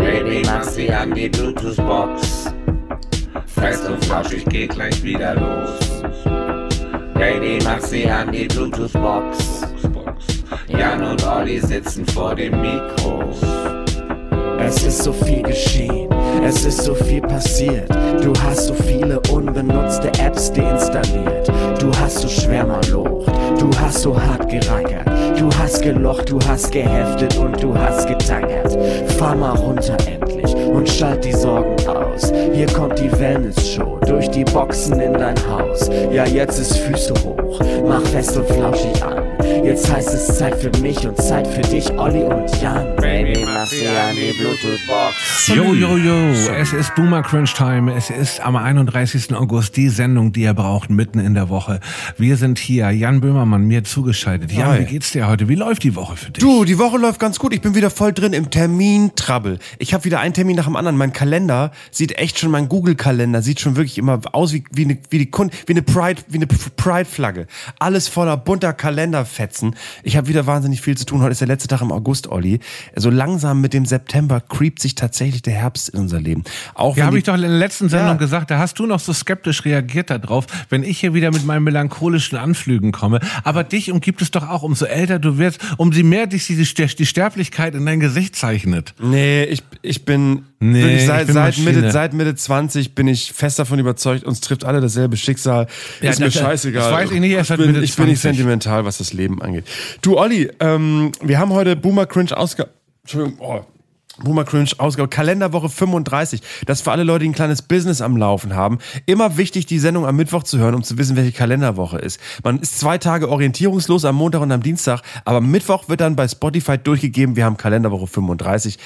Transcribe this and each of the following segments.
Baby, mach sie an die Bluetooth-Box. Fest und flauschig geht gleich wieder los. Baby, mach sie an die Bluetooth-Box. Jan und Olli sitzen vor dem Mikro. Es ist so viel geschehen, es ist so viel passiert. Du hast so viele unbenutzte Apps deinstalliert. Du hast so schwer malocht, du hast so hart gerackert. Du hast gelocht, du hast geheftet und du hast getackert. Fahr mal runter endlich und schalt die Sorgen aus. Hier kommt die Wellness-Show durch die Boxen in dein Haus. Ja, jetzt ist Füße hoch, mach fest und flauschig an. Jetzt heißt es Zeit für mich und Zeit für dich, Olli und Jan. Baby, mach sie an die Bluetooth-Box. Jo, es ist Boomer Crunch Time. Es ist am 31. August die Sendung, die ihr braucht, mitten in der Woche. Wir sind hier, Jan Böhmermann, mir zugeschaltet. Jan, Hi. wie geht's dir heute? Wie läuft die Woche für dich? Du, die Woche läuft ganz gut. Ich bin wieder voll drin im Termin-Trouble. Ich habe wieder einen Termin nach dem anderen. Mein Kalender sieht echt schon, mein Google-Kalender sieht schon wirklich immer aus wie eine Pride-Flagge. Alles voller bunter Kalenderfetzen. Ich habe wieder wahnsinnig viel zu tun. Heute ist der letzte Tag im August, Olli. So langsam mit dem September creept sich tatsächlich der Herbst in unser Leben. Auch Ja, habe ich doch in der letzten Sendung gesagt, da hast du noch so skeptisch reagiert darauf, wenn ich hier wieder mit meinen melancholischen Anflügen komme. Aber dich umgibt es doch auch, umso älter du wirst, umso mehr dich die Sterblichkeit in dein Gesicht zeichnet. Nee, ich bin wirklich seit Mitte 20 bin ich fest davon überzeugt, uns trifft alle dasselbe Schicksal. Ja, ist mir scheißegal. Das weiß ich nicht, erst ich Mitte bin 20. nicht sentimental, was das Leben angeht. Du, Olli, wir haben heute Boomer Cringe Ausgabe, Kalenderwoche 35. Das ist für alle Leute, die ein kleines Business am Laufen haben. Immer wichtig, die Sendung am Mittwoch zu hören, um zu wissen, welche Kalenderwoche ist. Man ist 2 Tage orientierungslos am Montag und am Dienstag, aber am Mittwoch wird dann bei Spotify durchgegeben, wir haben Kalenderwoche 35.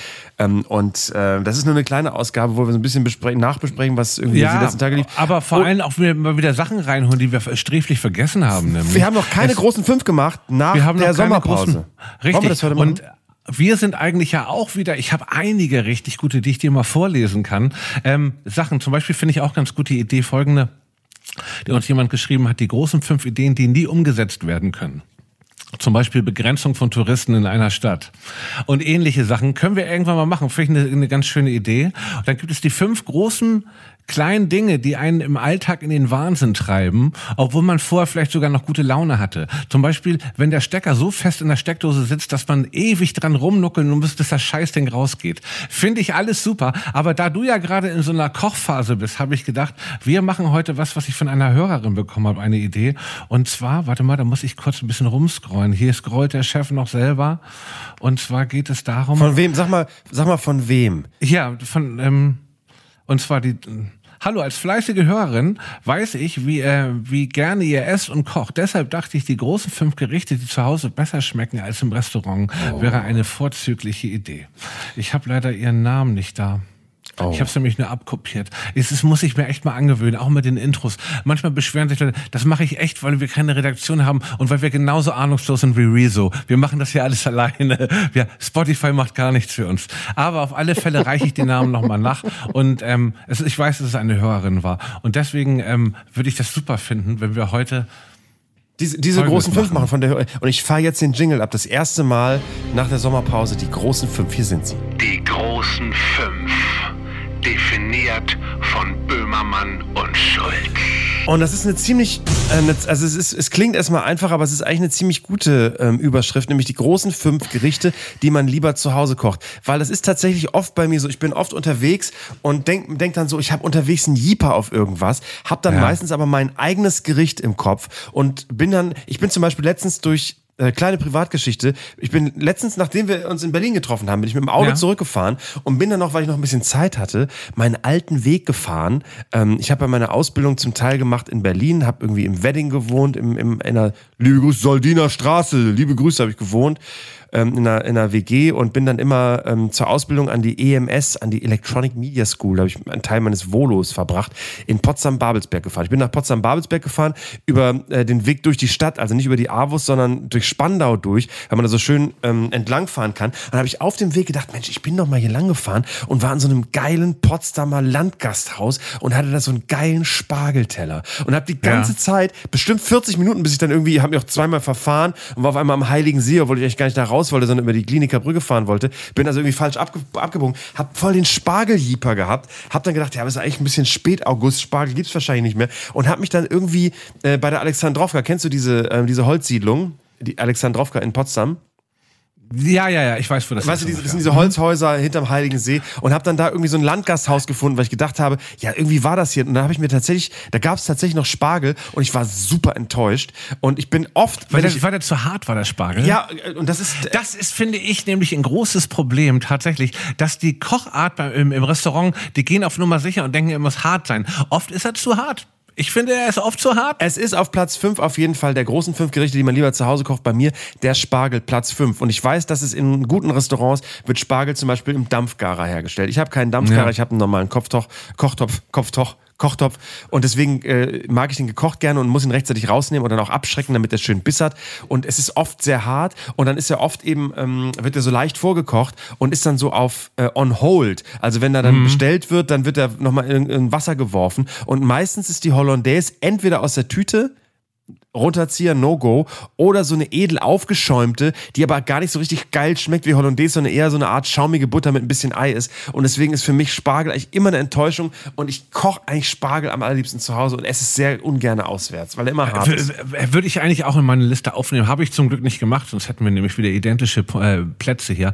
Das ist nur eine kleine Ausgabe, wo wir so ein bisschen nachbesprechen, was irgendwie die letzten Tage lief. Aber vor allem auch mal wieder Sachen reinholen, die wir sträflich vergessen haben. Nämlich. Wir haben noch keine großen 5 gemacht nach der Sommerpause. Richtig. Wollen wir das heute machen? Und wir sind eigentlich ja auch wieder, ich habe einige richtig gute, die ich dir mal vorlesen kann. Sachen, zum Beispiel finde ich auch ganz gut die Idee folgende, die uns jemand geschrieben hat, die großen 5 Ideen, die nie umgesetzt werden können. Zum Beispiel Begrenzung von Touristen in einer Stadt. Und ähnliche Sachen können wir irgendwann mal machen. Finde ich eine ganz schöne Idee. Und dann gibt es die 5 großen kleinen Dinge, die einen im Alltag in den Wahnsinn treiben, obwohl man vorher vielleicht sogar noch gute Laune hatte. Zum Beispiel, wenn der Stecker so fest in der Steckdose sitzt, dass man ewig dran rumnuckeln muss, bis das Scheißding rausgeht. Finde ich alles super. Aber da du ja gerade in so einer Kochphase bist, habe ich gedacht, wir machen heute was ich von einer Hörerin bekommen habe, eine Idee. Und zwar, warte mal, da muss ich kurz ein bisschen rumscrollen. Hier scrollt der Chef noch selber. Und zwar geht es darum... Von wem? Sag mal von wem? Ja, und zwar die... Hallo, als fleißige Hörerin weiß ich, wie gerne ihr esst und kocht. Deshalb dachte ich, die großen 5 Gerichte, die zu Hause besser schmecken als im Restaurant, wäre eine vorzügliche Idee. Ich habe leider ihren Namen nicht da. Ich habe es nämlich nur abkopiert. Das muss ich mir echt mal angewöhnen, auch mit den Intros. Manchmal beschweren sich Leute, das mache ich echt, weil wir keine Redaktion haben und weil wir genauso ahnungslos sind wie Rezo. Wir machen das hier alles alleine. Spotify macht gar nichts für uns. Aber auf alle Fälle reiche ich den Namen nochmal nach. Und ich weiß, dass es eine Hörerin war. Und deswegen würde ich das super finden, wenn wir heute... Diese großen 5 machen von der Hörerin. Und ich fahre jetzt den Jingle ab. Das erste Mal nach der Sommerpause. Die großen 5, hier sind sie. Die großen 5. Definiert von Böhmermann und Schulz. Und das ist eine ziemlich, es klingt erstmal einfach, aber es ist eigentlich eine ziemlich gute Überschrift, nämlich die großen 5 Gerichte, die man lieber zu Hause kocht. Weil das ist tatsächlich oft bei mir so, ich bin oft unterwegs und denk dann so, ich habe unterwegs einen Jeeper auf irgendwas, habe dann meistens aber mein eigenes Gericht im Kopf und ich bin zum Beispiel letztens durch kleine Privatgeschichte. Ich bin letztens, nachdem wir uns in Berlin getroffen haben, bin ich mit dem Auto zurückgefahren und bin dann noch, weil ich noch ein bisschen Zeit hatte, meinen alten Weg gefahren. Ich habe ja meine Ausbildung zum Teil gemacht in Berlin, habe irgendwie im Wedding gewohnt, in einer, liebe Grüße, Soldiner Straße, liebe Grüße, habe ich gewohnt. In einer WG und bin dann immer zur Ausbildung an die EMS, an die Electronic Media School, da habe ich einen Teil meines Volos verbracht, in Potsdam-Babelsberg gefahren. Ich bin nach Potsdam-Babelsberg gefahren, über den Weg durch die Stadt, also nicht über die AWUS, sondern durch Spandau durch, weil man da so schön entlangfahren kann. Und dann habe ich auf dem Weg gedacht, Mensch, ich bin doch mal hier lang gefahren und war in so einem geilen Potsdamer Landgasthaus und hatte da so einen geilen Spargelteller. Und habe die ganze Zeit, bestimmt 40 Minuten, bis ich dann irgendwie, habe mich auch zweimal verfahren und war auf einmal am Heiligen See, obwohl ich eigentlich gar nicht da raus raus wollte, sondern über die Kliniker Brücke fahren wollte. Bin also irgendwie falsch abgebogen. Hab voll den Spargeljieper gehabt. Hab dann gedacht, ja, aber ist eigentlich ein bisschen spät August. Spargel gibt's wahrscheinlich nicht mehr. Und hab mich dann irgendwie bei der Alexandrowka, kennst du diese Holzsiedlung? Die Alexandrowka in Potsdam? Ja, ich weiß, wo das ist. Weißt du, das sind diese Holzhäuser hinterm Heiligen See und habe dann da irgendwie so ein Landgasthaus gefunden, weil ich gedacht habe, ja, irgendwie war das hier. Und dann habe ich mir da gab es tatsächlich noch Spargel und ich war super enttäuscht. Und ich bin oft... War der zu hart, war der Spargel? Ja, und das ist, finde ich, nämlich ein großes Problem tatsächlich, dass die Kochart im Restaurant, die gehen auf Nummer sicher und denken, er muss hart sein. Oft ist er zu hart. Ich finde, er ist oft zu hart. Es ist auf Platz 5 auf jeden Fall der großen 5 Gerichte, die man lieber zu Hause kocht. Bei mir der Spargel Platz 5. Und ich weiß, dass es in guten Restaurants wird Spargel zum Beispiel im Dampfgarer hergestellt. Ich habe keinen Dampfgarer, ich habe einen normalen Kochtopf. Und deswegen mag ich den gekocht gerne und muss ihn rechtzeitig rausnehmen und dann auch abschrecken, damit er schön Biss hat. Und es ist oft sehr hart und dann ist er oft eben, wird er so leicht vorgekocht und ist dann so auf on hold. Also wenn er dann bestellt wird, dann wird er nochmal in Wasser geworfen. Und meistens ist die Hollandaise entweder aus der Tüte, Runterzieher, No-Go, oder so eine edel aufgeschäumte, die aber gar nicht so richtig geil schmeckt wie Hollandaise, sondern eher so eine Art schaumige Butter mit ein bisschen Ei ist. Und deswegen ist für mich Spargel eigentlich immer eine Enttäuschung und ich koche eigentlich Spargel am allerliebsten zu Hause und esse es sehr ungern auswärts, weil er immer hart ist. Würde ich eigentlich auch in meine Liste aufnehmen, habe ich zum Glück nicht gemacht, sonst hätten wir nämlich wieder identische Plätze hier.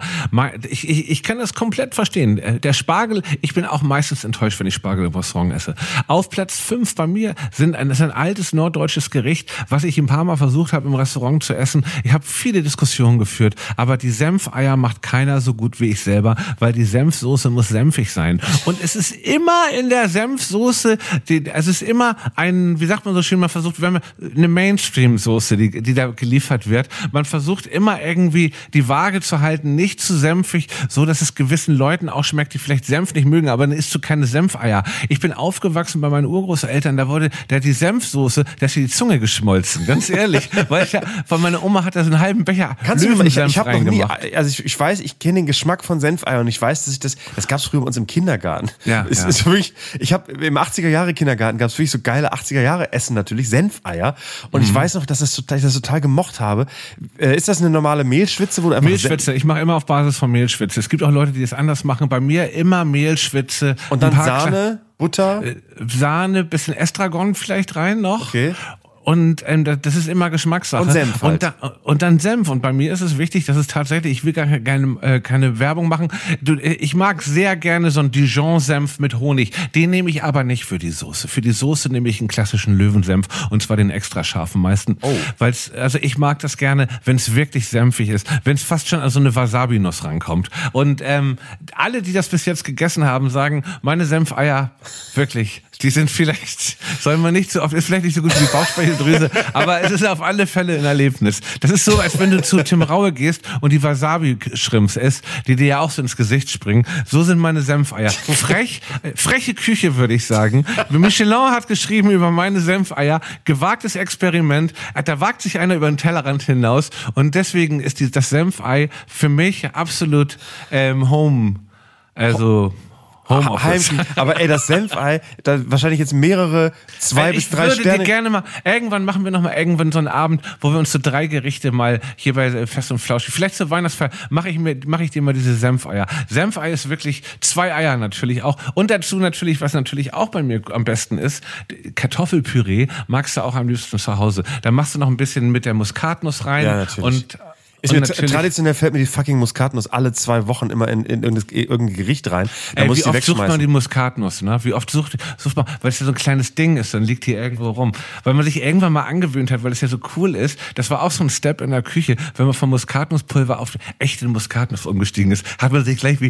Ich kann das komplett verstehen. Der Spargel, ich bin auch meistens enttäuscht, wenn ich Spargel im Restaurant esse. Auf Platz 5 bei mir ist ein altes norddeutsches Gericht, was ich ein paar Mal versucht habe im Restaurant zu essen. Ich habe viele Diskussionen geführt, aber die Senfeier macht keiner so gut wie ich selber, weil die Senfsoße muss senfig sein. Und es ist immer in der Senfsoße, es ist immer wie sagt man so schön, man versucht, wenn man eine Mainstream-Soße, die da geliefert wird, man versucht immer irgendwie die Waage zu halten, nicht zu senfig, so dass es gewissen Leuten auch schmeckt, die vielleicht Senf nicht mögen, aber dann isst du keine Senfeier. Ich bin aufgewachsen bei meinen Urgroßeltern, da hat die Senfsoße, da ist die Zunge geschmolzen, ganz ehrlich, weil von meiner Oma hat da so einen halben Becher Löwensenf ich habe noch nie, reingemacht. also ich weiß, ich kenne den Geschmack von Senfeier und ich weiß, dass das gab es früher bei uns im Kindergarten. Ist wirklich, ich habe im 80er-Jahre-Kindergarten gab es wirklich so geile 80er-Jahre-Essen natürlich, Senfeier und ich weiß noch, dass ich das total gemocht habe. Ist das eine normale Mehlschwitze? Wo du einfach Mehlschwitze, ich mache immer auf Basis von Mehlschwitze. Es gibt auch Leute, die das anders machen. Bei mir immer Mehlschwitze. Und dann Sahne, Butter? Sahne, bisschen Estragon vielleicht rein noch. Okay. Und das ist immer Geschmackssache. Und Senf halt. Und dann Senf. Und bei mir ist es wichtig, dass es tatsächlich, ich will gar keine Werbung machen. Ich mag sehr gerne so einen Dijon-Senf mit Honig. Den nehme ich aber nicht für die Soße. Für die Soße nehme ich einen klassischen Löwensenf. Und zwar den extra scharfen meisten. Oh. Also ich mag das gerne, wenn es wirklich senfig ist. Wenn es fast schon an so eine Wasabi-Nuss rankommt. Und alle, die das bis jetzt gegessen haben, sagen, meine Senfeier, wirklich, die sind vielleicht, soll man nicht so oft, ist vielleicht nicht so gut wie die Bauchspeicheldrüse, aber es ist auf alle Fälle ein Erlebnis. Das ist so, als wenn du zu Tim Raue gehst und die Wasabi-Shrimps isst, die dir ja auch so ins Gesicht springen. So sind meine Senfeier. Freche Küche, würde ich sagen. Michelin hat geschrieben über meine Senfeier, gewagtes Experiment. Da wagt sich einer über den Tellerrand hinaus und deswegen ist das Senfei für mich absolut Home. Also Homeoffice. Aber ey, das Senfei, da wahrscheinlich jetzt mehrere 2 bis 3 Sterne. Ich würde dir gerne mal, irgendwann machen wir nochmal irgendwann so einen Abend, wo wir uns so 3 Gerichte mal hier bei Fest und Flauschig, vielleicht zur Weihnachtsfeier, mache ich dir mal diese Senfeier. Senfei ist wirklich 2 Eier natürlich auch. Und dazu natürlich, was natürlich auch bei mir am besten ist, Kartoffelpüree magst du auch am liebsten zu Hause. Da machst du noch ein bisschen mit der Muskatnuss rein. Ja, natürlich. Traditionell fällt mir die fucking Muskatnuss alle 2 Wochen immer in irgendein Gericht rein. Da muss ich die wegschmeißen. Wie oft sucht man die Muskatnuss, ne? Wie oft sucht man, weil es ja so ein kleines Ding ist, dann liegt die irgendwo rum. Weil man sich irgendwann mal angewöhnt hat, weil es ja so cool ist. Das war auch so ein Step in der Küche, wenn man von Muskatnusspulver auf echte Muskatnuss umgestiegen ist, hat man sich gleich wie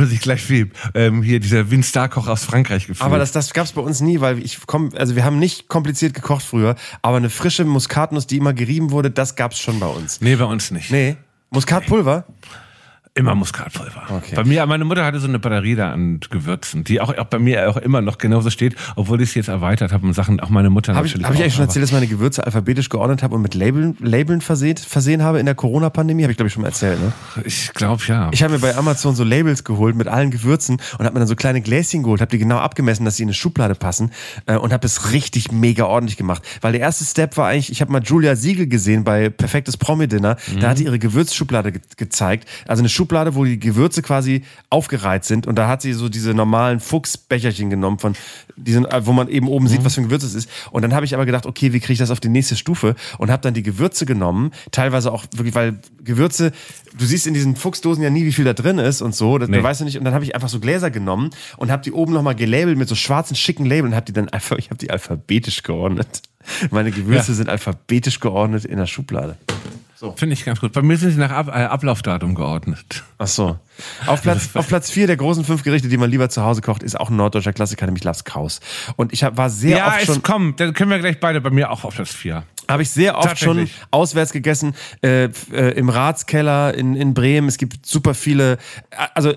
hier dieser Wien Starkoch aus Frankreich gefühlt. Aber das gab's bei uns nie, weil wir haben nicht kompliziert gekocht früher, aber eine frische Muskatnuss, die immer gerieben wurde, das gab's schon bei uns. Nee, bei uns nicht. Nee. Muskatpulver? Immer Muskatpulver. Okay. Bei mir, meine Mutter hatte so eine Batterie da an Gewürzen, die auch bei mir auch immer noch genauso steht, obwohl ich es jetzt erweitert habe und Sachen, auch meine Mutter Habe ich natürlich. eigentlich schon erzählt, dass meine Gewürze alphabetisch geordnet habe und mit Labeln versehen habe in der Corona-Pandemie? Habe ich, glaube ich, schon mal erzählt, ne? Ich glaube, ja. Ich habe mir bei Amazon so Labels geholt mit allen Gewürzen und habe mir dann so kleine Gläschen geholt, habe die genau abgemessen, dass sie in eine Schublade passen und habe es richtig mega ordentlich gemacht. Weil der erste Step war eigentlich, ich habe mal Julia Siegel gesehen bei Perfektes Promi-Dinner, da hat die ihre Gewürzschublade gezeigt. Also eine Schublade, wo die Gewürze quasi aufgereiht sind und da hat sie so diese normalen Fuchsbecherchen genommen, wo man eben oben sieht, was für ein Gewürz es ist. Und dann habe ich aber gedacht, okay, wie kriege ich das auf die nächste Stufe? Und habe dann die Gewürze genommen, teilweise auch wirklich, weil Gewürze, du siehst in diesen Fuchsdosen ja nie, wie viel da drin ist und so, das weißt du nicht. Und dann habe ich einfach so Gläser genommen und habe die oben nochmal gelabelt mit so schwarzen, schicken Labeln und habe die alphabetisch geordnet. Meine Gewürze sind alphabetisch geordnet in der Schublade. So. Finde ich ganz gut. Bei mir sind sie nach Ablaufdatum geordnet. Ach so. Auf Platz 4 der großen 5 Gerichte, die man lieber zu Hause kocht, ist auch ein norddeutscher Klassiker, nämlich Labskaus. Und ich war sehr oft schon... Komm, dann können wir gleich beide bei mir auch auf Platz 4. Habe ich sehr oft schon auswärts gegessen, im Ratskeller in Bremen. Es gibt super viele, also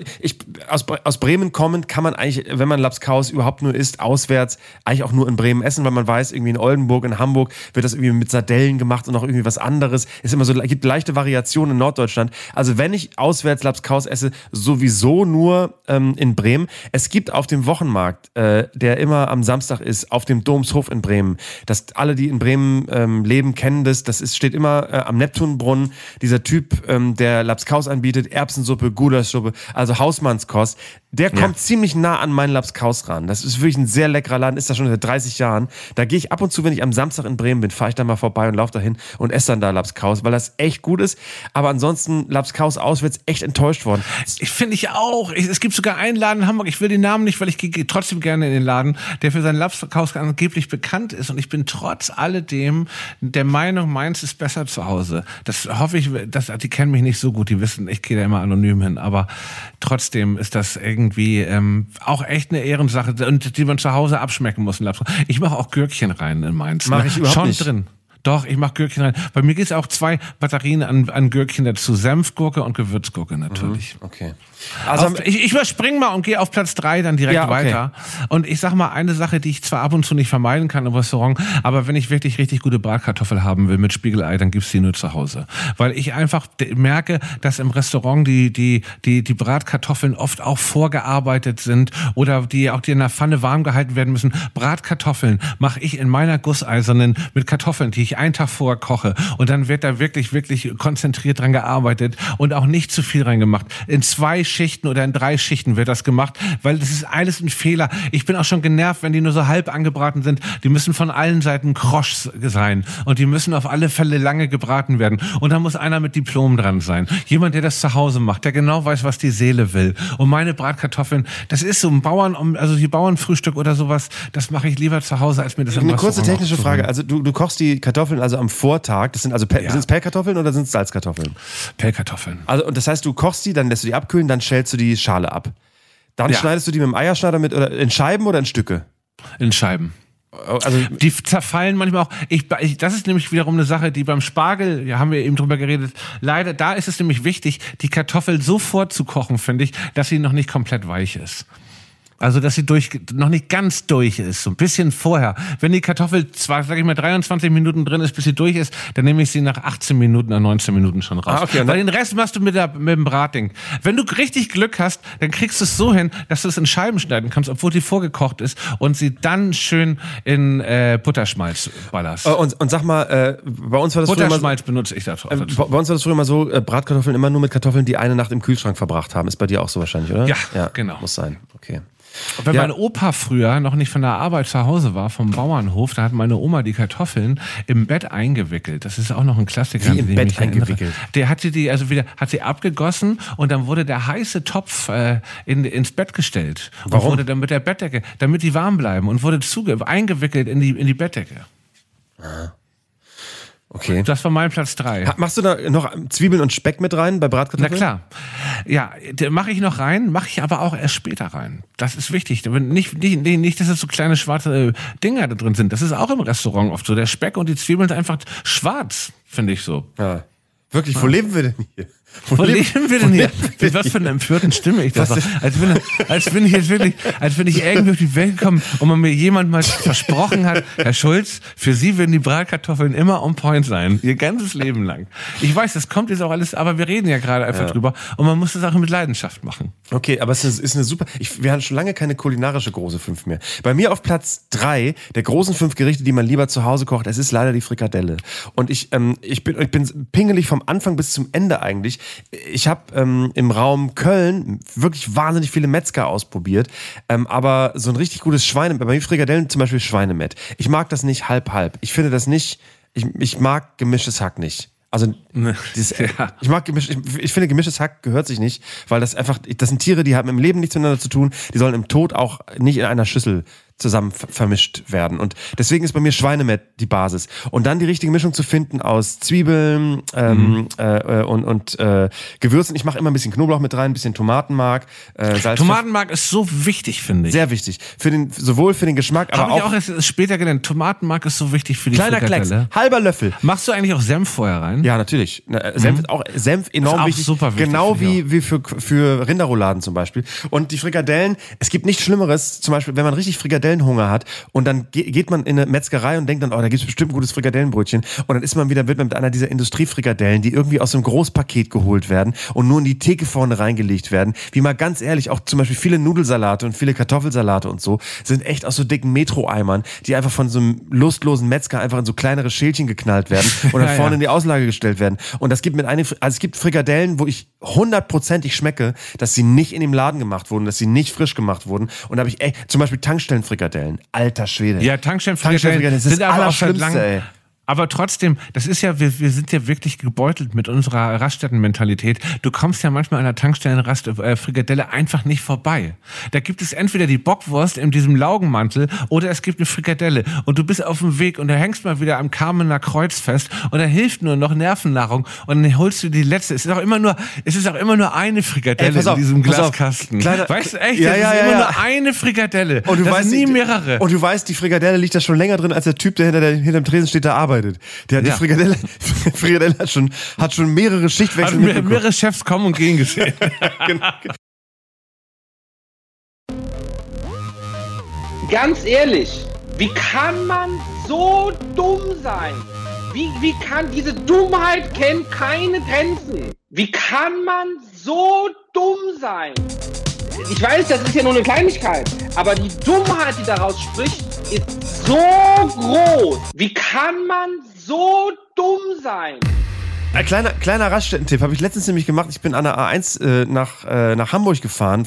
aus Bremen kommend kann man eigentlich, wenn man Labskaus überhaupt nur isst, auswärts eigentlich auch nur in Bremen essen, weil man weiß, irgendwie in Oldenburg, in Hamburg wird das irgendwie mit Sardellen gemacht und noch irgendwie was anderes. Es immer so, gibt leichte Variationen in Norddeutschland. Also wenn ich auswärts Labskaus esse, sowieso nur in Bremen. Es gibt auf dem Wochenmarkt, der immer am Samstag ist, auf dem Domshof in Bremen, dass alle, die in Bremen leben, kennen das. Steht immer am Neptunbrunnen. Dieser Typ, der Labskaus anbietet, Erbsensuppe, Gulaschsuppe, also Hausmannskost. Der kommt ziemlich nah an meinen Labskaus ran. Das ist wirklich ein sehr leckerer Laden, ist da schon seit 30 Jahren. Da gehe ich ab und zu, wenn ich am Samstag in Bremen bin, fahre ich da mal vorbei und laufe dahin und esse dann da Labskaus, weil das echt gut ist. Aber ansonsten Labskaus auswärts echt enttäuscht worden. Finde ich auch. Es gibt sogar einen Laden in Hamburg, ich will den Namen nicht, weil ich gehe trotzdem gerne in den Laden, der für seinen Labskaus angeblich bekannt ist und ich bin trotz alledem der Meinung, meins ist besser zu Hause. Das hoffe ich, die kennen mich nicht so gut, die wissen, ich gehe da immer anonym hin, aber trotzdem ist das irgendwie auch echt eine Ehrensache und die man zu Hause abschmecken muss. Ich mache auch Gürkchen rein in meins. Mache ich überhaupt nicht. Drin. Doch, ich mache Gürkchen rein. Bei mir gibt es auch 2 Batterien an Gürkchen dazu. Senfgurke und Gewürzgurke natürlich. Okay. Also ich überspringe mal und gehe auf Platz 3 dann direkt weiter. Und ich sag mal, eine Sache, die ich zwar ab und zu nicht vermeiden kann im Restaurant, aber wenn ich wirklich richtig gute Bratkartoffel haben will mit Spiegelei, dann gibt's die nur zu Hause. Weil ich einfach merke, dass im Restaurant die Bratkartoffeln oft auch vorgearbeitet sind oder die in der Pfanne warm gehalten werden müssen. Bratkartoffeln mache ich in meiner gusseisernen mit Kartoffeln, die ich einen Tag vorher koche. Und dann wird da wirklich, wirklich konzentriert dran gearbeitet und auch nicht zu viel reingemacht. In 2 Schichten oder in 3 Schichten wird das gemacht, weil das ist alles ein Fehler. Ich bin auch schon genervt, wenn die nur so halb angebraten sind. Die müssen von allen Seiten krosch sein und die müssen auf alle Fälle lange gebraten werden. Und da muss einer mit Diplom dran sein. Jemand, der das zu Hause macht, der genau weiß, was die Seele will. Und meine Bratkartoffeln, das ist so ein die Bauernfrühstück oder sowas, das mache ich lieber zu Hause, als mir das im Eine kurze Restaurant technische Frage. Also du kochst die Kartoffeln also am Vortag. Das sind also sind es Pellkartoffeln oder sind es Salzkartoffeln? Pellkartoffeln. Also und das heißt, du kochst die, dann lässt du die abkühlen, dann schälst du die Schale ab. Dann schneidest du die mit dem Eierschneider oder in Scheiben oder in Stücke? In Scheiben. Also die zerfallen manchmal auch. Das ist nämlich wiederum eine Sache, die beim Spargel, haben wir eben drüber geredet, leider, da ist es nämlich wichtig, die Kartoffel so vorzukochen, finde ich, dass sie noch nicht komplett weich ist. Also, dass sie noch nicht ganz durch ist, so ein bisschen vorher. Wenn die Kartoffel zwar, 23 Minuten drin ist, bis sie durch ist, dann nehme ich sie nach 18 Minuten, nach 19 Minuten schon raus. Okay, weil den Rest machst du mit dem Bratding. Wenn du richtig Glück hast, dann kriegst du es so hin, dass du es in Scheiben schneiden kannst, obwohl die vorgekocht ist und sie dann schön in Butterschmalz ballerst. Und sag mal, bei uns war das Butterschmalz benutze ich dafür. Bei uns war das früher immer so, Bratkartoffeln immer nur mit Kartoffeln, die eine Nacht im Kühlschrank verbracht haben. Ist bei dir auch so wahrscheinlich, oder? Ja, genau. Muss sein, okay. Wenn mein Opa früher noch nicht von der Arbeit zu Hause war, vom Bauernhof, da hat meine Oma die Kartoffeln im Bett eingewickelt. Das ist auch noch ein Klassiker. Wie im Bett eingewickelt? Der hat sie abgegossen und dann wurde der heiße Topf ins Bett gestellt. Warum? Und wurde dann mit der Bettdecke, damit die warm bleiben und wurde eingewickelt in die Bettdecke. Aha. Okay. Das war mein Platz 3. Machst du da noch Zwiebeln und Speck mit rein bei Bratkartoffeln? Na klar. Ja, mache ich noch rein, mache ich aber auch erst später rein. Das ist wichtig. Nicht, dass es so kleine schwarze Dinger da drin sind. Das ist auch im Restaurant oft so. Der Speck und die Zwiebeln sind einfach schwarz, finde ich so. Ja. Wirklich, wo leben wir denn hier? Wo leben wir denn hier? Mit was für einer empörten Stimme ich das sage. Als bin ich jetzt wirklich, als wenn ich irgendwie auf die Welt gekommen und man mir jemand mal versprochen hat, Herr Schulz, für Sie werden die Bratkartoffeln immer on point sein. Ihr ganzes Leben lang. Ich weiß, das kommt jetzt auch alles, aber wir reden ja gerade einfach drüber und man muss das auch mit Leidenschaft machen. Okay, aber es ist eine super, wir haben schon lange keine kulinarische große 5 mehr. Bei mir auf Platz 3 der großen 5 Gerichte, die man lieber zu Hause kocht, es ist leider die Frikadelle. Und ich bin pingelig vom Anfang bis zum Ende eigentlich. Ich habe im Raum Köln wirklich wahnsinnig viele Metzger ausprobiert, aber so ein richtig gutes bei mir Frikadellen zum Beispiel Schweinemett. Ich mag das nicht halb. Ich finde das nicht, ich mag gemischtes Hack nicht. Also ich finde, gemischtes Hack gehört sich nicht, weil das sind Tiere, die haben im Leben nichts miteinander zu tun, die sollen im Tod auch nicht in einer Schüssel zusammen vermischt werden. Und deswegen ist bei mir Schweinemett die Basis. Und dann die richtige Mischung zu finden aus Zwiebeln und Gewürzen. Ich mache immer ein bisschen Knoblauch mit rein, ein bisschen Tomatenmark, Salz. Tomatenmark ist so wichtig, finde ich. Sehr wichtig. Sowohl für den Geschmack, aber auch... Habe ich auch später gelernt. Tomatenmark ist so wichtig für die Frikadelle. Kleiner Klecks, halber Löffel. Machst du eigentlich auch Senf vorher rein? Ja, natürlich. Senf ist auch enorm wichtig. Super wichtig. Genau wie für Rinderrouladen zum Beispiel. Und die Frikadellen, es gibt nichts Schlimmeres, zum Beispiel, wenn man richtig Frikadellenhunger hat und dann geht man in eine Metzgerei und denkt dann, da gibt es bestimmt ein gutes Frikadellenbrötchen und dann wird man mit einer dieser Industriefrikadellen, die irgendwie aus einem Großpaket geholt werden und nur in die Theke vorne reingelegt werden. Wie mal ganz ehrlich, auch zum Beispiel viele Nudelsalate und viele Kartoffelsalate und so sind echt aus so dicken Metro-Eimern, die einfach von so einem lustlosen Metzger einfach in so kleinere Schälchen geknallt werden und dann vorne in die Auslage gestellt werden. Und das gibt es gibt Frikadellen, wo ich 100%ig schmecke, dass sie nicht in dem Laden gemacht wurden, dass sie nicht frisch gemacht wurden. Und da habe ich zum Beispiel Tankstellenfrikadellen. Alter Schwede. Ja, Tankstellenfrikadellen sind aber auch schon ey. Aber trotzdem, das ist ja, wir sind ja wirklich gebeutelt mit unserer Raststättenmentalität. Du kommst ja manchmal an der Tankstellenfrikadelle einfach nicht vorbei. Da gibt es entweder die Bockwurst in diesem Laugenmantel oder es gibt eine Frikadelle. Und du bist auf dem Weg und da hängst mal wieder am Kamener Kreuz fest und da hilft nur noch Nervennahrung und dann holst du die letzte. Es ist auch immer nur eine Frikadelle in diesem Glaskasten. Weißt du echt? Es ist immer nur eine Frikadelle. Und du weißt nie mehrere. Und du weißt, die Frikadelle liegt da schon länger drin, als der Typ, der hinterm Tresen steht, da arbeitet. Der hat die Frikadelle hat schon mehrere Schichtwechsel mitbekommen. Mehrere Chefs kommen und gehen gesehen. Genau. Ganz ehrlich, wie kann man so dumm sein? Wie kann diese Dummheit kennt keine Grenzen? Wie kann man so dumm sein? Ich weiß, das ist ja nur eine Kleinigkeit, aber die Dummheit, die daraus spricht, ist so groß. Wie kann man so dumm sein? Ein kleiner Raststätten-Tipp habe ich letztens nämlich gemacht. Ich bin an der A1 nach Hamburg gefahren.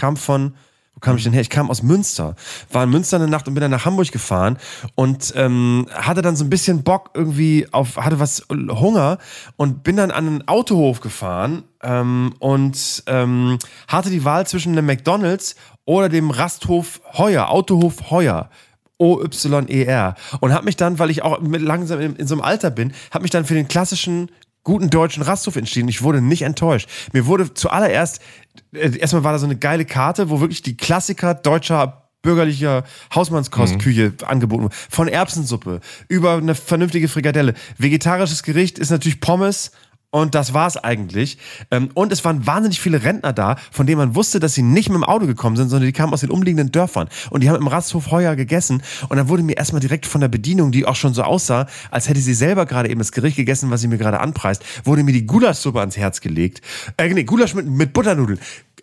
Wo kam ich denn her? Ich kam aus Münster. War in Münster eine Nacht und bin dann nach Hamburg gefahren und hatte dann so ein bisschen Bock irgendwie hatte was Hunger und bin dann an einen Autohof gefahren und hatte die Wahl zwischen einem McDonald's oder dem Rasthof Heuer, Autohof Heuer. OYER. Und habe mich dann, weil ich auch langsam in so einem Alter bin, habe mich dann für den klassischen guten deutschen Rasthof entschieden. Ich wurde nicht enttäuscht. Mir wurde zuallererst, erstmal war da so eine geile Karte, wo wirklich die Klassiker deutscher bürgerlicher Hausmannskostküche angeboten wurde. Von Erbsensuppe über eine vernünftige Frikadelle. Vegetarisches Gericht ist natürlich Pommes. Und das war's eigentlich. Und es waren wahnsinnig viele Rentner da, von denen man wusste, dass sie nicht mit dem Auto gekommen sind, sondern die kamen aus den umliegenden Dörfern. Und die haben im Rasthof Heuer gegessen. Und dann wurde mir erstmal direkt von der Bedienung, die auch schon so aussah, als hätte sie selber gerade eben das Gericht gegessen, was sie mir gerade anpreist, wurde mir die Gulaschsuppe ans Herz gelegt. Gulasch mit Butternudeln.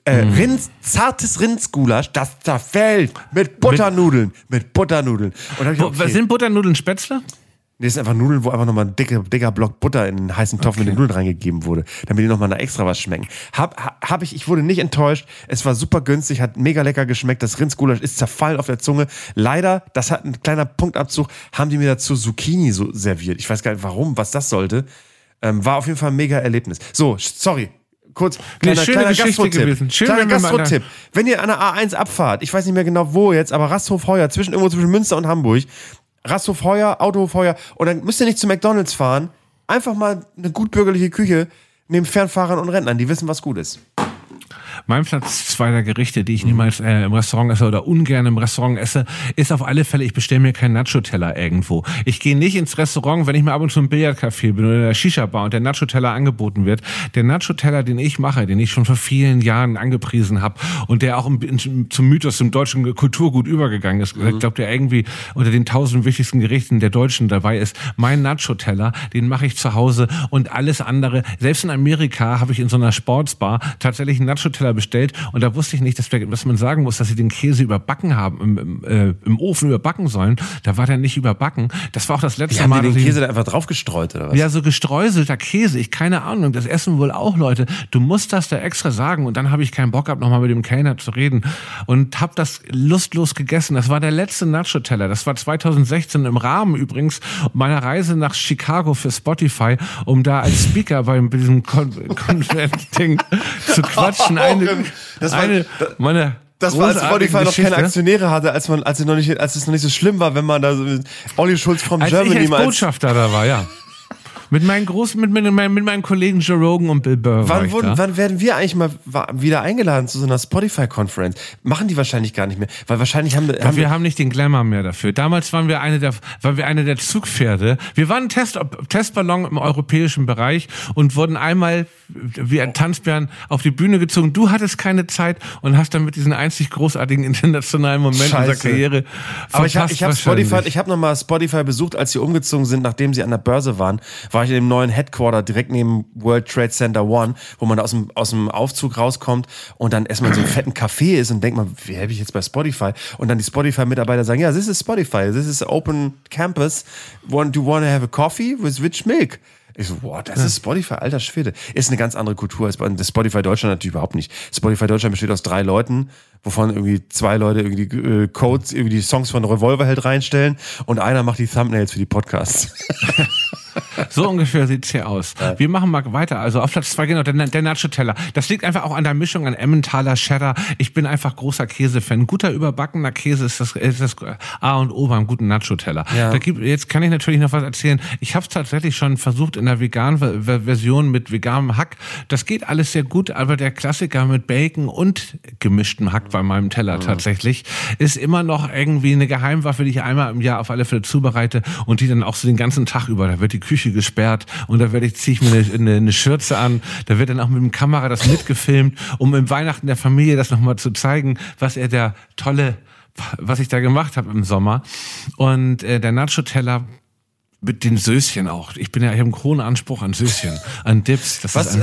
Zartes Rindsgulasch, das zerfällt mit Butternudeln. Und okay. Sind Butternudeln Spätzle? Nee, das sind einfach Nudeln, wo einfach nochmal ein dicker Block Butter in einen heißen Topf mit den Nudeln reingegeben wurde, damit die nochmal extra was schmecken. Ich wurde nicht enttäuscht. Es war super günstig, hat mega lecker geschmeckt. Das Rindsgulasch ist zerfallen auf der Zunge. Leider, das hat ein kleiner Punktabzug, haben die mir dazu Zucchini so serviert. Ich weiß gar nicht warum, was das sollte. War auf jeden Fall ein mega Erlebnis. So, sorry. Kurz, kleiner Gastro-Tipp. Wenn ihr an der A1 abfahrt, ich weiß nicht mehr genau wo jetzt, aber Rasthof Heuer, irgendwo zwischen Münster und Hamburg, Rasthof Heuer, Autohof Heuer, und dann müsst ihr nicht zu McDonald's fahren, einfach mal eine gut bürgerliche Küche neben Fernfahrern und Rentnern, die wissen, was gut ist. Mein Platz 2 der Gerichte, die ich niemals im Restaurant esse oder ungern im Restaurant esse, ist auf alle Fälle, ich bestelle mir keinen Nacho-Teller irgendwo. Ich gehe nicht ins Restaurant, wenn ich mal ab und zu im Billardcafé bin oder in der Shisha-Bar und der Nacho-Teller angeboten wird. Der Nacho-Teller, den ich mache, den ich schon vor vielen Jahren angepriesen habe und der auch zum Mythos im deutschen Kulturgut übergegangen ist. Ich glaube, der irgendwie unter den 1000 wichtigsten Gerichten der Deutschen dabei ist. Mein Nacho-Teller, den mache ich zu Hause und alles andere. Selbst in Amerika habe ich in so einer Sportsbar tatsächlich einen Nacho-Teller bestellt und da wusste ich nicht, dass man sagen muss, dass sie den Käse überbacken haben, im Ofen überbacken sollen. Da war der nicht überbacken. Das war auch das letzte Mal. Haben die den Käse da einfach drauf gestreut oder was? Ja, so gestreuselter Käse. Keine Ahnung. Das essen wohl auch Leute. Du musst das da extra sagen und dann habe ich keinen Bock gehabt, nochmal mit dem Kellner zu reden und habe das lustlos gegessen. Das war der letzte Nacho-Teller. Das war 2016 im Rahmen übrigens meiner Reise nach Chicago für Spotify, um da als Speaker bei diesem Konferenzding zu quatschen. Das war, als Spotify noch keine Aktionäre hatte, als es noch nicht so schlimm war, wenn man da so Olli Schulz from Germany als Botschafter da war, ja. Mit meinen Kollegen Joe Rogan und Bill Burr. Wann werden wir eigentlich mal wieder eingeladen zu so einer Spotify-Conference? Machen die wahrscheinlich gar nicht mehr, weil wahrscheinlich wir haben nicht den Glamour mehr dafür. Damals waren wir eine der Zugpferde. Wir waren ein Testballon im europäischen Bereich und wurden einmal wie ein Tanzbären auf die Bühne gezogen. Du hattest keine Zeit und hast dann mit diesen einzig großartigen internationalen Momenten unserer Karriere verpasst. Aber ich habe nochmal Spotify besucht, als sie umgezogen sind, nachdem sie an der Börse waren. War ich in dem neuen Headquarter direkt neben World Trade Center One, wo man aus dem Aufzug rauskommt und dann erstmal in so einem fetten Café ist und denkt man, wie helfe ich jetzt bei Spotify? Und dann die Spotify-Mitarbeiter sagen, ja, this is Spotify, this is open campus. Do you want to have a coffee with which milk? Ich so, wow, das ist Spotify, alter Schwede. Ist eine ganz andere Kultur als das Spotify Deutschland natürlich überhaupt nicht. Spotify Deutschland besteht aus 3 Leuten, wovon irgendwie 2 Leute irgendwie die Codes, irgendwie die Songs von Revolverheld reinstellen und einer macht die Thumbnails für die Podcasts. So ungefähr sieht's hier aus. Ja. Wir machen mal weiter. Also auf Platz 2 genau, der Nacho-Teller. Das liegt einfach auch an der Mischung an Emmentaler Cheddar. Ich bin einfach großer Käsefan. Guter überbackener Käse ist das A und O beim guten Nacho-Teller. Ja. Jetzt kann ich natürlich noch was erzählen. Ich habe es tatsächlich schon versucht in der veganen Version mit veganem Hack. Das geht alles sehr gut, aber der Klassiker mit Bacon und gemischtem Hack bei meinem Teller tatsächlich ist immer noch irgendwie eine Geheimwaffe, die ich einmal im Jahr auf alle Fälle zubereite und die dann auch so den ganzen Tag über, da wird die Küche gesperrt und da ziehe ich mir eine Schürze an, da wird dann auch mit dem Kamera das mitgefilmt, um im Weihnachten der Familie das nochmal zu zeigen, was ich da gemacht habe im Sommer. Und der Nacho-Teller mit den Söschen auch. Ich habe einen hohen Anspruch an Söschen, an Dips.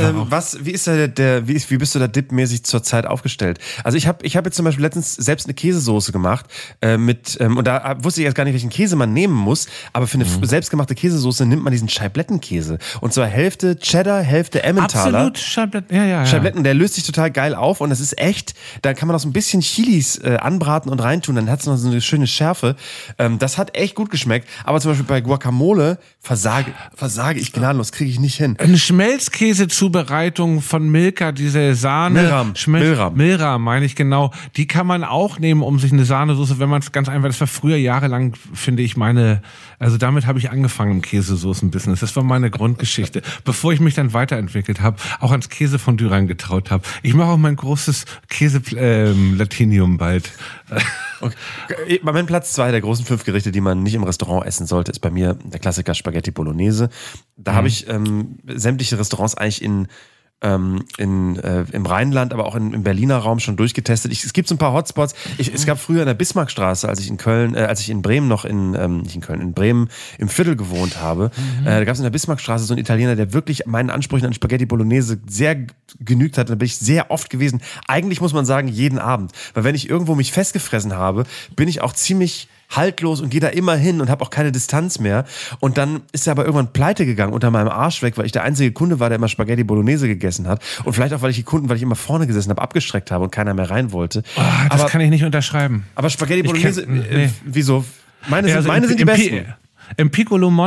Wie bist du da dipmäßig zurzeit aufgestellt? Also ich habe jetzt zum Beispiel letztens selbst eine Käsesoße gemacht und da wusste ich erst gar nicht, welchen Käse man nehmen muss, aber für eine selbstgemachte Käsesoße nimmt man diesen Scheiblettenkäse und zwar Hälfte Cheddar, Hälfte Emmentaler. Absolut, Scheibletten, ja. Scheibletten, der löst sich total geil auf und das ist echt, da kann man auch so ein bisschen Chilis anbraten und reintun, dann hat es noch so eine schöne Schärfe. Das hat echt gut geschmeckt, aber zum Beispiel bei Guacamole versage ich gnadenlos, kriege ich nicht hin. Eine Schmelzkäse-Zubereitung von Milka, diese Sahne. Milram, meine ich genau. Die kann man auch nehmen, um sich eine Sahnesoße, wenn man es ganz einfach, das war früher jahrelang, finde ich, also damit habe ich angefangen im Käsesoßen-Business. Das war meine Grundgeschichte. Bevor ich mich dann weiterentwickelt habe, auch ans Käsefondue reingetraut habe. Ich mache auch mein großes Käse-Latinium bald. Okay. Bei meinem Platz 2 der großen 5 Gerichte, die man nicht im Restaurant essen sollte, ist bei mir der Klassiker Spaghetti Bolognese. Da habe ich sämtliche Restaurants eigentlich im Rheinland, aber auch im Berliner Raum schon durchgetestet. Es gibt so ein paar Hotspots. Es gab früher in der Bismarckstraße, als ich in Bremen in Bremen im Viertel gewohnt habe, da gab es in der Bismarckstraße so einen Italiener, der wirklich meinen Ansprüchen an Spaghetti Bolognese sehr genügt hat. Da bin ich sehr oft gewesen. Eigentlich muss man sagen, jeden Abend. Weil wenn ich irgendwo mich festgefressen habe, bin ich auch ziemlich haltlos und gehe da immer hin und habe auch keine Distanz mehr. Und dann ist er aber irgendwann pleite gegangen unter meinem Arsch weg, weil ich der einzige Kunde war, der immer Spaghetti Bolognese gegessen hat. Und vielleicht auch, weil ich immer vorne gesessen habe, abgestreckt habe und keiner mehr rein wollte. Das kann ich nicht unterschreiben. Aber Spaghetti Bolognese, wieso? Meine sind die besten. Im Piccolo Monde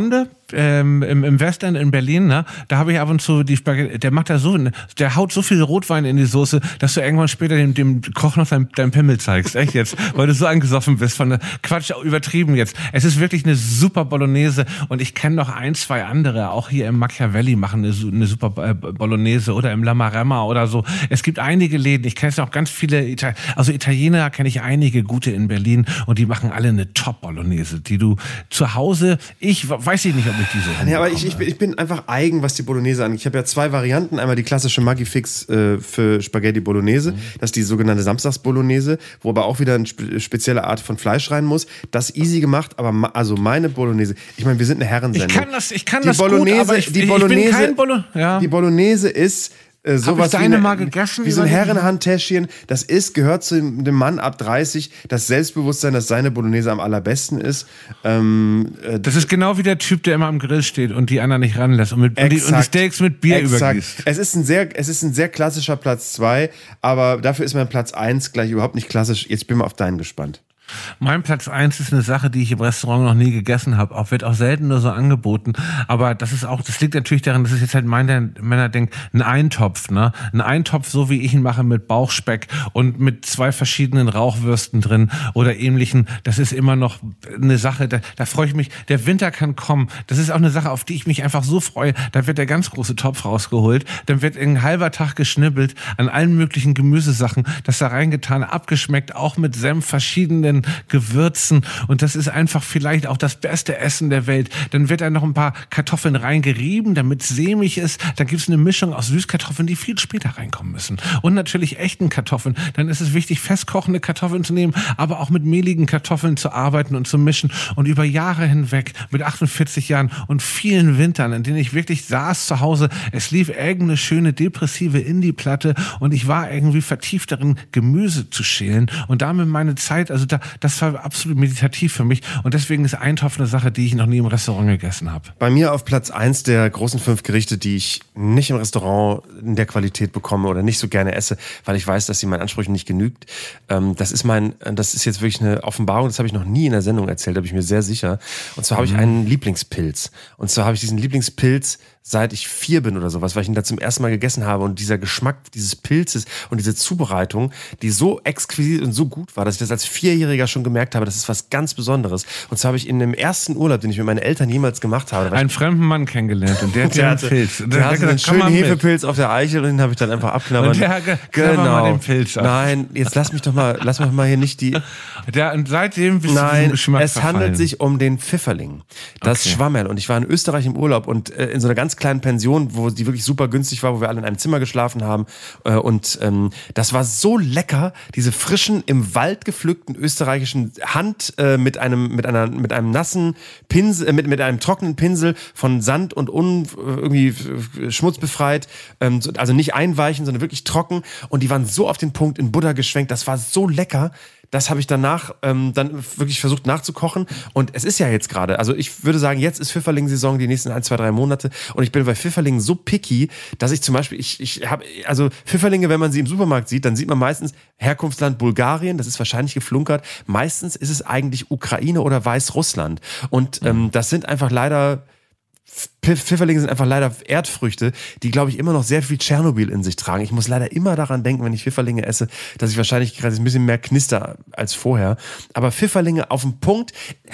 im Westend in Berlin, ne, da habe ich ab und zu die Spaghetti, der haut so viel Rotwein in die Soße, dass du irgendwann später dem Koch noch dein Pimmel zeigst. Echt jetzt? Weil du so angesoffen bist von der Quatsch, übertrieben jetzt. Es ist wirklich eine super Bolognese und ich kenne noch 1, 2 andere, auch hier im Machiavelli machen eine super Bolognese oder im La Maremma oder so. Es gibt einige Läden, ich kenne jetzt auch ganz viele, Italiener kenne ich einige gute in Berlin und die machen alle eine Top-Bolognese, die du zu Hause, weiß ich nicht, ob ich diese Nee, aber ich bin einfach eigen, was die Bolognese angeht. Ich habe ja 2 Varianten. Einmal die klassische Maggi-Fix für Spaghetti Bolognese. Das ist die sogenannte Samstags-Bolognese, wo aber auch wieder eine spezielle Art von Fleisch rein muss. Das ist easy gemacht, aber also meine Bolognese, ich meine, wir sind eine Herrensendung. Ich kann das gut, aber ich bin kein Die Bolognese ist sowas mal gegessen? Wie so ein Herrenhandtäschchen. Das gehört zu dem Mann ab 30, das Selbstbewusstsein, dass seine Bolognese am allerbesten ist. Das ist genau wie der Typ, der immer am Grill steht und die anderen nicht ranlässt und die Steaks mit Bier übergießt. Es ist ein sehr klassischer Platz 2, aber dafür ist mein Platz 1 gleich überhaupt nicht klassisch. Jetzt bin ich mal auf deinen gespannt. Mein Platz 1 ist eine Sache, die ich im Restaurant noch nie gegessen habe. Wird auch selten nur so angeboten. Aber das liegt natürlich daran, dass es jetzt halt Männer denkt, ein Eintopf, ne? Ein Eintopf, so wie ich ihn mache, mit Bauchspeck und mit 2 verschiedenen Rauchwürsten drin oder ähnlichen. Das ist immer noch eine Sache, da freue ich mich. Der Winter kann kommen. Das ist auch eine Sache, auf die ich mich einfach so freue. Da wird der ganz große Topf rausgeholt. Dann wird ein halber Tag geschnibbelt an allen möglichen Gemüsesachen, das da reingetan, abgeschmeckt, auch mit Senf, verschiedenen Gewürzen und das ist einfach vielleicht auch das beste Essen der Welt. Dann wird da noch ein paar Kartoffeln reingerieben, damit es sämig ist. Dann gibt es eine Mischung aus Süßkartoffeln, die viel später reinkommen müssen. Und natürlich echten Kartoffeln. Dann ist es wichtig, festkochende Kartoffeln zu nehmen, aber auch mit mehligen Kartoffeln zu arbeiten und zu mischen. Und über Jahre hinweg, mit 48 Jahren und vielen Wintern, in denen ich wirklich saß zu Hause, es lief irgendeine schöne depressive Indie-Platte und ich war irgendwie vertieft darin, Gemüse zu schälen und damit meine Zeit, das war absolut meditativ für mich und deswegen ist Eintopf eine Sache, die ich noch nie im Restaurant gegessen habe. Bei mir auf Platz 1 der großen 5 Gerichte, die ich nicht im Restaurant in der Qualität bekomme oder nicht so gerne esse, weil ich weiß, dass sie meinen Ansprüchen nicht genügt. Das ist jetzt wirklich eine Offenbarung, das habe ich noch nie in der Sendung erzählt, da bin ich mir sehr sicher. Und zwar habe ich einen Lieblingspilz. Und zwar habe ich diesen Lieblingspilz seit ich 4 bin oder sowas, weil ich ihn da zum ersten Mal gegessen habe und dieser Geschmack dieses Pilzes und diese Zubereitung, die so exquisit und so gut war, dass ich das als 4-Jähriger schon gemerkt habe, das ist was ganz Besonderes. Und zwar habe ich in dem ersten Urlaub, den ich mit meinen Eltern jemals gemacht habe, einen fremden Mann kennengelernt und der hatte einen Pilz. Der hatte einen schönen Hefepilz auf der Eichel und den habe ich dann einfach abknabbert. Und der mal den Pilz ab. Nein, jetzt lass mich mal hier nicht die... Und seitdem bist du Nein, Geschmack es verfallen. handelt sich um den Pfifferling. Das Schwammerl. Und ich war in Österreich im Urlaub und in so einer ganz kleinen Pension, wo die wirklich super günstig war, wo wir alle in einem Zimmer geschlafen haben. Und das war so lecker, diese frischen, im Wald gepflückten österreichischen mit einem nassen Pinsel, mit einem trockenen Pinsel von Sand und irgendwie schmutzbefreit. Also nicht einweichen, sondern wirklich trocken. Und die waren so auf den Punkt in Butter geschwenkt. Das war so lecker. Das habe ich danach dann wirklich versucht nachzukochen. Und es ist ja jetzt gerade, also ich würde sagen, jetzt ist Pfifferling-Saison die nächsten 1, 2, 3 Monate. Und ich bin bei Pfifferlingen so picky, dass ich zum Beispiel, also Pfifferlinge, wenn man sie im Supermarkt sieht, dann sieht man meistens Herkunftsland Bulgarien, das ist wahrscheinlich geflunkert. Meistens ist es eigentlich Ukraine oder Weißrussland. Und das sind einfach leider... Pfifferlinge sind einfach leider Erdfrüchte, die, glaube ich, immer noch sehr viel Tschernobyl in sich tragen. Ich muss leider immer daran denken, wenn ich Pfifferlinge esse, dass ich wahrscheinlich gerade ein bisschen mehr knister als vorher. Aber Pfifferlinge auf den Punkt.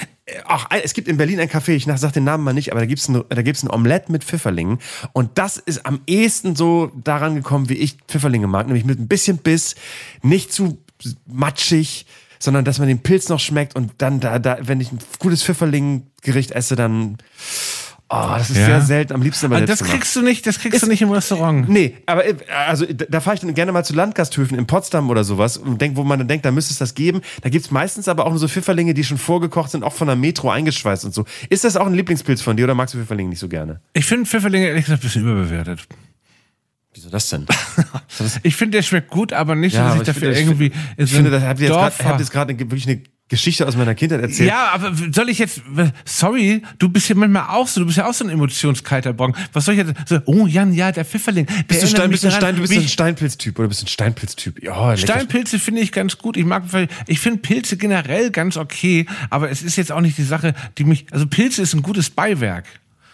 Es gibt in Berlin ein Café, ich sage den Namen mal nicht, aber da gibt's ein Omelette mit Pfifferlingen. Und das ist am ehesten so daran gekommen, wie ich Pfifferlinge mag. Nämlich mit ein bisschen Biss, nicht zu matschig, sondern dass man den Pilz noch schmeckt. Und dann, wenn ich ein gutes Pfifferling-Gericht esse, dann... Oh, das ist sehr selten, am liebsten aber das kriegst du nicht im Restaurant. Nee, aber also da fahre ich dann gerne mal zu Landgasthöfen in Potsdam oder sowas und wo man dann denkt, da müsste es das geben. Da gibt's meistens aber auch nur so Pfifferlinge, die schon vorgekocht sind, auch von der Metro eingeschweißt und so. Ist das auch ein Lieblingspilz von dir oder magst du Pfifferlinge nicht so gerne? Ich finde Pfifferlinge ehrlich gesagt ein bisschen überbewertet. Wieso das denn? Ich finde, der schmeckt gut, aber nicht, ja, dass ich dafür irgendwie... Ich finde, das habt ihr jetzt gerade wirklich eine Geschichte aus meiner Kindheit erzählt. Ja, aber soll ich jetzt, sorry, du bist ja manchmal auch so, du bist ja auch so ein emotionskalter Bon. Was soll ich jetzt, so, oh Jan, ja, der Pfifferling. Du bist ein Steinpilztyp oder bist du ein Steinpilztyp? Ja, Steinpilze finde ich ganz gut. Ich finde Pilze generell ganz okay, aber es ist jetzt auch nicht die Sache, die mich, also Pilze ist ein gutes Beiwerk.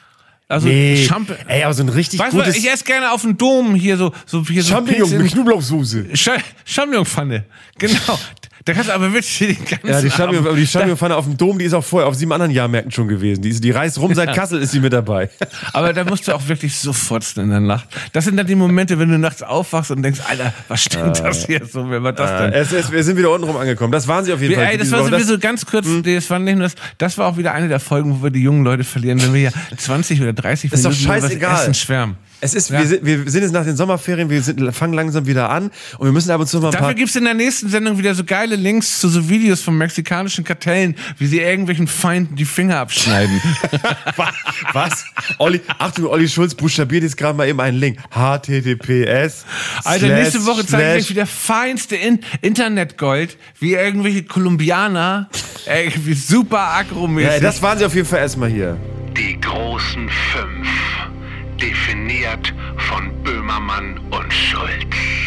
Also Ey, aber so ein richtig weißt du, gutes... ich esse gerne auf dem Dom hier so Champignon mit Knoblauchsoße. Champignonpfanne. Genau. Da kannst du aber wirklich den ganzen Ja, die Abend- Champignonpfanne auf dem Dom, die ist auch vorher auf 7 anderen Jahrmärkten schon gewesen. Die reist rum, seit Kassel ist sie mit dabei. Aber da musst du auch wirklich so furzen in der Nacht. Das sind dann die Momente, wenn du nachts aufwachst und denkst, Alter, was stimmt das hier so? Wer war das denn? Wir sind wieder unten rum angekommen. Das waren sie auf jeden Fall. Ey, das war sowieso ganz kurz, das war nicht nur das war auch wieder eine der Folgen, wo wir die jungen Leute verlieren, wenn wir ja 20 oder 30 Ist doch Minuten über scheißegal. das Essen schwärmen. Es ist, Ja. wir sind jetzt nach den Sommerferien, fangen langsam wieder an und wir müssen ab und zu mal ein Dafür paar... gibt's in der nächsten Sendung wieder so geile Links zu so Videos von mexikanischen Kartellen, wie sie irgendwelchen Feinden die Finger abschneiden. Was? Olli Schulz buchstabiert jetzt gerade mal eben einen Link. HTTPS. Alter, nächste Woche zeige ich euch wieder feinste Internetgold, wie irgendwelche Kolumbianer, irgendwie super agromäßig. Ja, das waren sie auf jeden Fall erstmal hier. Die großen 5. Definiert von Böhmermann und Schulz.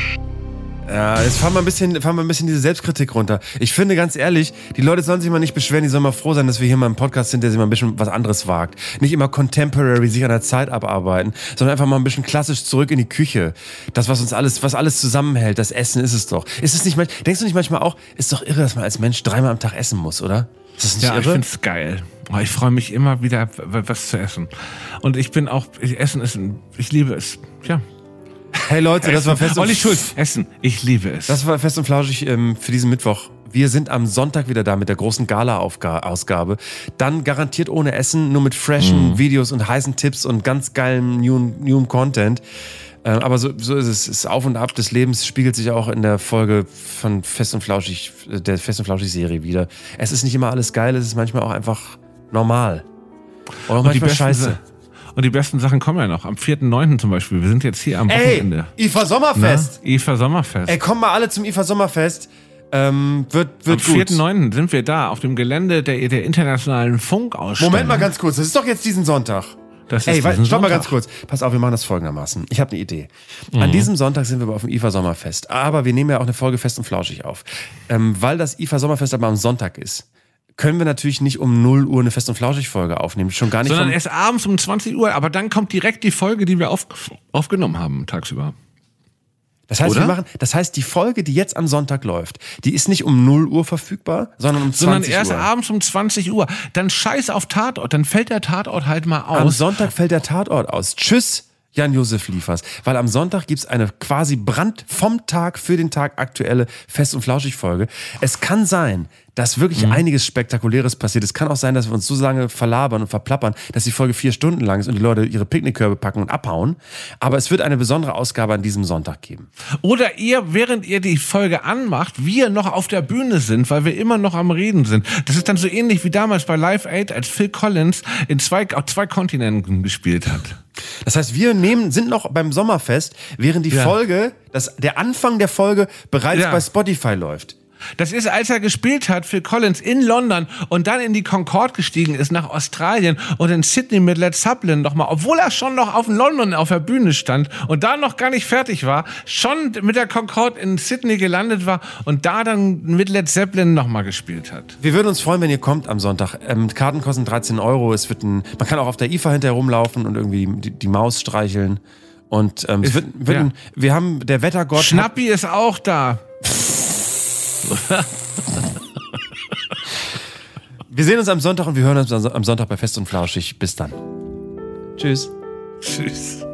Ja, jetzt fahren wir ein bisschen diese Selbstkritik runter. Ich finde ganz ehrlich, die Leute sollen sich mal nicht beschweren, die sollen mal froh sein, dass wir hier mal im Podcast sind, der sich mal ein bisschen was anderes wagt. Nicht immer contemporary sich an der Zeit abarbeiten, sondern einfach mal ein bisschen klassisch zurück in die Küche. Das, was alles zusammenhält, das Essen ist es doch. Denkst du nicht manchmal auch, ist doch irre, dass man als Mensch 3-mal am Tag essen muss, oder? Ist das nicht Ja, irre? ich find's geil. Ich freue mich immer wieder, was zu essen. Und ich liebe es. Ja. Hey Leute, das war fest Olli Schulz, Essen, ich liebe es. Das war fest und flauschig für diesen Mittwoch. Wir sind am Sonntag wieder da mit der großen Gala-Ausgabe. Dann garantiert ohne Essen, nur mit freshen Videos und heißen Tipps und ganz geilem neuen Content. Aber so ist es. Das Auf und Ab des Lebens spiegelt sich auch in der Folge von Fest und Flauschig, der Fest und Flauschig-Serie wieder. Es ist nicht immer alles geil, es ist manchmal auch einfach normal. Oder auch manchmal scheiße. Und die besten Sachen kommen ja noch. Am 4.9. zum Beispiel. Wir sind jetzt hier am Wochenende. IFA Sommerfest. IFA Sommerfest. Ey, kommen mal alle zum IFA Sommerfest. Wird Am gut. 4.9. sind wir da, auf dem Gelände der internationalen Funkausstellung. Moment mal ganz kurz, das ist doch jetzt diesen Sonntag. Das ist Ey, diesen stopp mal Sonntag. ganz kurz. Pass auf, wir machen das folgendermaßen. Ich habe eine Idee. An diesem Sonntag sind wir auf dem IFA Sommerfest. Aber wir nehmen ja auch eine Folge Fest und Flauschig auf. Weil das IFA Sommerfest aber am Sonntag ist, können wir natürlich nicht um 0 Uhr eine Fest und Flauschig-Folge aufnehmen. Schon gar nicht Sondern erst abends um 20 Uhr. Aber dann kommt direkt die Folge, die wir aufgenommen haben tagsüber. Das heißt, Oder? das heißt, die Folge, die jetzt am Sonntag läuft, die ist nicht um 0 Uhr verfügbar, sondern um 20 Sondern Uhr. erst abends um 20 Uhr. Dann scheiß auf Tatort. Dann fällt der Tatort halt mal Am aus. Sonntag fällt der Tatort aus. Tschüss, Jan-Josef Liefers. Weil am Sonntag gibt's eine quasi vom Tag für den Tag aktuelle Fest- und Flauschig-Folge. Es kann sein, dass wirklich einiges Spektakuläres passiert. Es kann auch sein, dass wir uns so lange verlabern und verplappern, dass die Folge 4 Stunden lang ist und die Leute ihre Picknickkörbe packen und abhauen. Aber es wird eine besondere Ausgabe an diesem Sonntag geben. Oder ihr, während ihr die Folge anmacht, wir noch auf der Bühne sind, weil wir immer noch am Reden sind. Das ist dann so ähnlich wie damals bei Live Aid, als Phil Collins auf 2 Kontinenten gespielt hat. Das heißt, wir sind noch beim Sommerfest, während die Folge, der Anfang der Folge bereits bei Spotify läuft. Das ist, als er gespielt hat, Phil Collins in London und dann in die Concorde gestiegen ist nach Australien und in Sydney mit Led Zeppelin nochmal, obwohl er schon noch auf London auf der Bühne stand und da noch gar nicht fertig war, schon mit der Concorde in Sydney gelandet war und da dann mit Led Zeppelin nochmal gespielt hat. Wir würden uns freuen, wenn ihr kommt am Sonntag. Karten kosten 13 Euro. Man kann auch auf der IFA hinterher rumlaufen und irgendwie die Maus streicheln. Und wir haben der Wettergott. Schnappi ist auch da. Wir sehen uns am Sonntag und wir hören uns am Sonntag bei Fest und Flauschig. Bis dann. Tschüss. Tschüss.